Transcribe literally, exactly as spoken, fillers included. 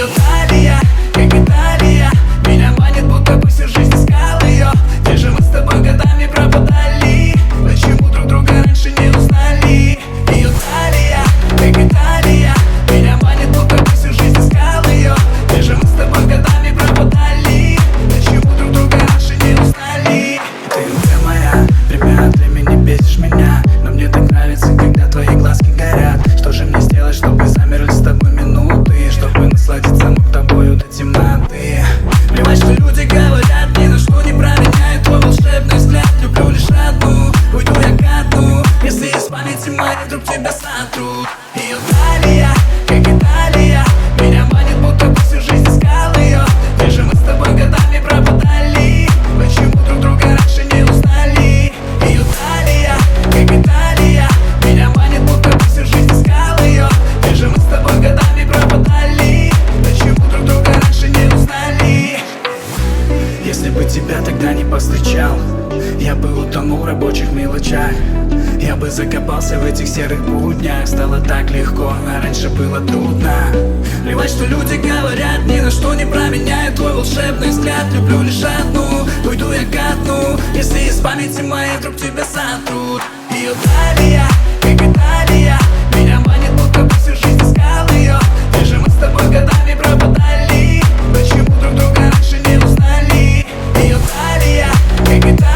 Ее талия, как Италия, меня манит, будто бы всю жизнь искал ее. Где же мы с тобой годами пропадали? Почему друг друга раньше не узнали? Ее талия, как Италия, меня манит, будто бы всю жизнь искал ее. Где же мы с тобой годами пропадали? Почему друг друга раньше не узнали? Ты уже моя, время от времени бесишь меня, но мне так нравится, когда твои глазки горят. Что же мне сделать, чтобы замерли с тобой минуты, чтобы насладиться мог тобою до темноты? Плевать, что люди говорят, ни на что не променяют твой волшебный взгляд. Люблю лишь одну, уйду я ко дну, если из памяти моей вдруг тебя сотрут. Ее талия, как Италия, меня манит, будто бы всю жизнь искал ее. Где же мы с тобой годами пропадали? Почему друг друга раньше не узнали? Ее талия, как Италия, меня манит, будто бы всю жизнь искал ее. Где же мы с тобой годами пропадали? Почему друг друга раньше не узнали? Если бы тебя тогда не повстречал, я бы утонул в рабочих мелочах. Я бы закопался в этих серых буднях. Стало так легко, а раньше было трудно. Плевать, что люди говорят, ни на что не променяют твой волшебный взгляд. Люблю лишь одну, уйду я ко дну, если из памяти моей вдруг тебя сотрут. Ее талия, как Италия, меня манит, будто бы всю жизнь искал ее. Где же мы с тобой годами пропадали? Почему друг друга раньше не узнали? Ее талия, как Италия.